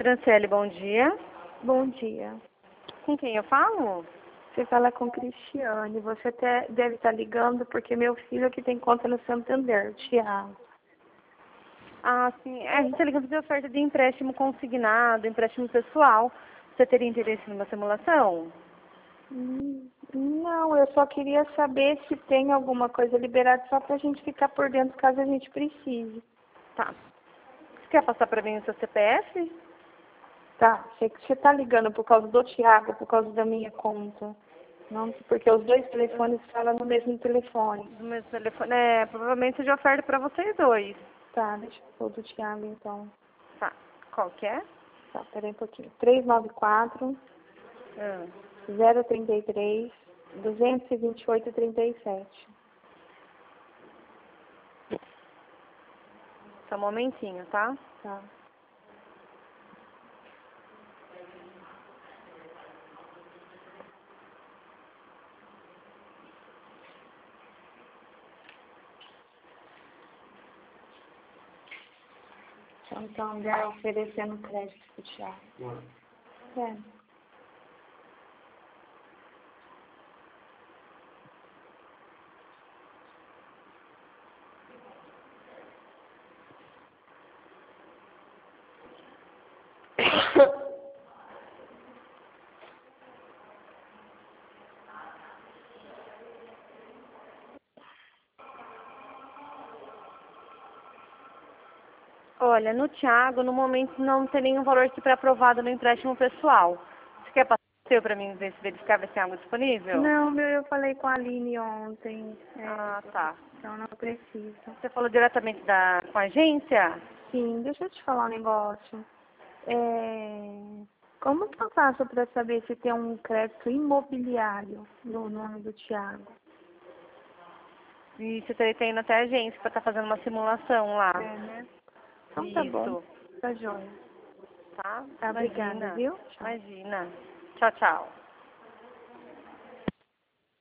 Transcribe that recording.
Franciele, bom dia. Bom dia. Com quem eu falo? Você fala com Cristiane. Você até deve estar ligando porque meu filho aqui tem conta no Santander, Thiago. Ah, sim. A gente está ligando de oferta de empréstimo consignado, empréstimo pessoal. Você teria interesse numa simulação? Não, eu só queria saber se tem alguma coisa liberada só pra gente ficar por dentro caso a gente precise. Tá. Você quer passar para mim o seu CPF? Tá, você tá ligando por causa do Thiago, por causa da minha conta? Não, porque os dois telefones falam no mesmo telefone. Do meu telefone. É, provavelmente seja oferta para vocês dois. Tá, deixa eu pôr do Thiago então. Tá. Qual que é? Tá, peraí um pouquinho. 394 Ah. 033 228,37. Só um momentinho, tá? Tá. Então, já oferecendo crédito pro Thiago. É. Olha, no Thiago, no momento não tem nenhum valor que aprovado no empréstimo pessoal. Você quer passar o seu para mim ver se verificar se tem algo disponível? Não, eu falei com a Aline ontem. Ah, tá. Então não precisa. Você falou diretamente com a agência? Sim, deixa eu te falar um negócio. Como que eu faço para saber se tem um crédito imobiliário no nome do Thiago? E você tem indo até a agência para estar fazendo uma simulação lá. É, né? Então tá bom. Isso. Tá joia. Tá? Tá, obrigada, Imagina. viu? Tchau. Imagina. Tchau, tchau.